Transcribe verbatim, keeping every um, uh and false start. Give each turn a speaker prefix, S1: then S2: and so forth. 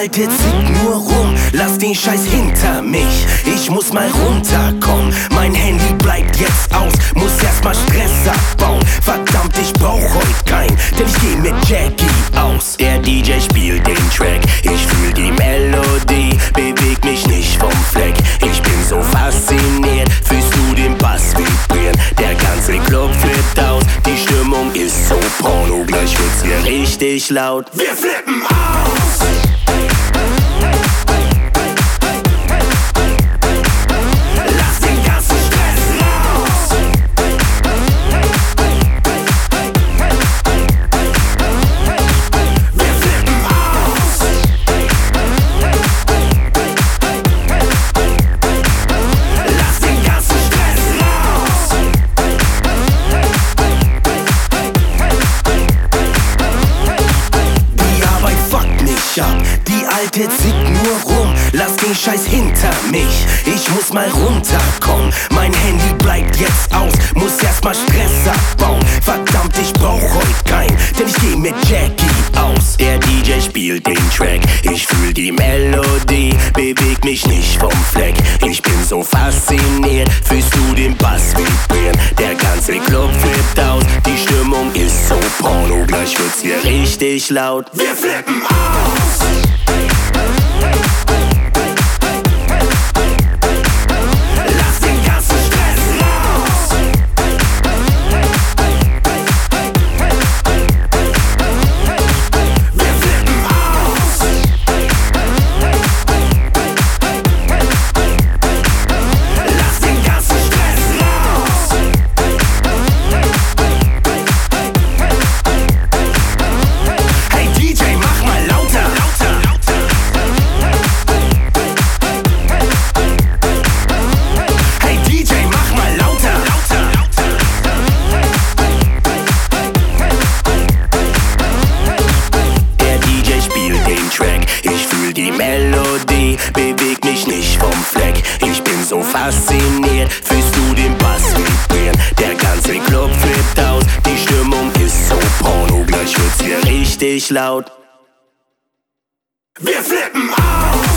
S1: Alte zickt nur rum, lass den Scheiß hinter mich. Ich muss mal runterkommen, mein Handy bleibt jetzt aus. Muss erstmal Stress abbauen, verdammt, ich brauch heut keinen, denn ich geh mit Jackie aus. Der D J spielt den Track, ich fühl die Melodie, beweg mich nicht vom Fleck. Ich bin so fasziniert, fühlst du den Bass vibrieren? Der ganze Club flippt aus, die Stimmung ist so porno, gleich wird's hier richtig laut. Wir flippen aus! Die Alte zickt nur rum, lass den Scheiß hinter mich. Ich muss mal runterkommen, mein Handy bleibt jetzt aus. Muss erstmal Stress abbauen, verdammt, ich brauch heut keinen, denn ich geh mit Jackie aus. Der D J spielt den Track, ich fühl die Melodie, beweg mich nicht vom Fleck. Ich bin so fasziniert, fühlst du den Bass vibrieren? Der ganze Club flippt aus, die Stimmung ist so porno, gleich wird's hier richtig laut. Wir flippen aus! Die Melodie bewegt mich nicht vom Fleck. Ich bin so fasziniert, fühlst du den Bass vibrieren? Der ganze Club flippt aus, die Stimmung ist so porno, gleich wird's hier richtig laut. Wir flippen aus!